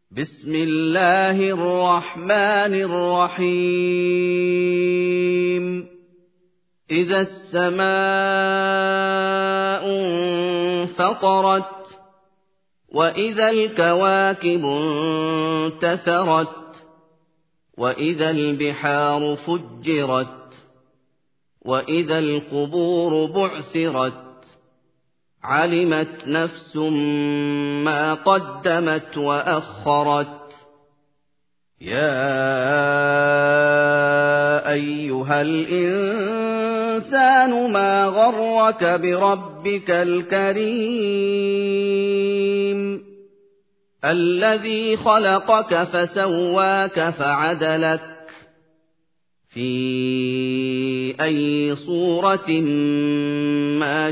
بسم الله الرحمن الرحيم إذا السماء انفطرت وإذا الكواكب انتثرت وإذا البحار فجرت وإذا القبور بعثرت علمت نفس ما قدمت وأخرت يا أيها الإنسان ما غرك بربك الكريم الذي خلقك فسواك فعدلك في أي صورة ما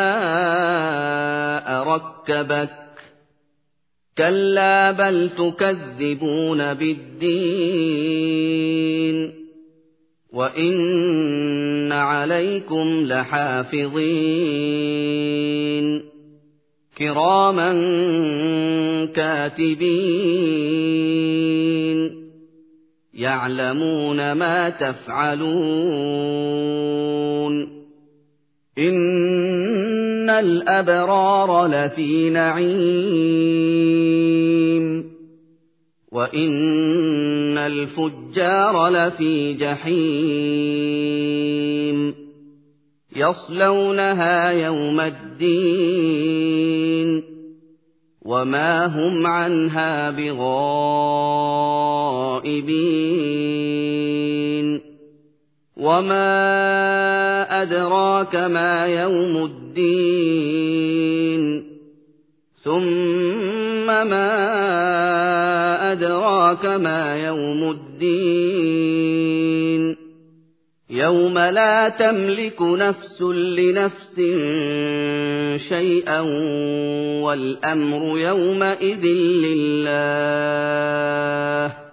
شاء ركبك كلا بل تكذبون بالدين وإن عليكم لحافظين كراما كاتبين يعلمون ما تفعلون إن الأبرار لفي نعيم وإن الفجار لفي جحيم يصلونها يوم الدين وما هم عنها بغائبين وما أدراك ما يوم الدين ثم ما أدراك ما يوم الدين يوم لا تملك نفس لنفس شيئا والأمر يومئذ لله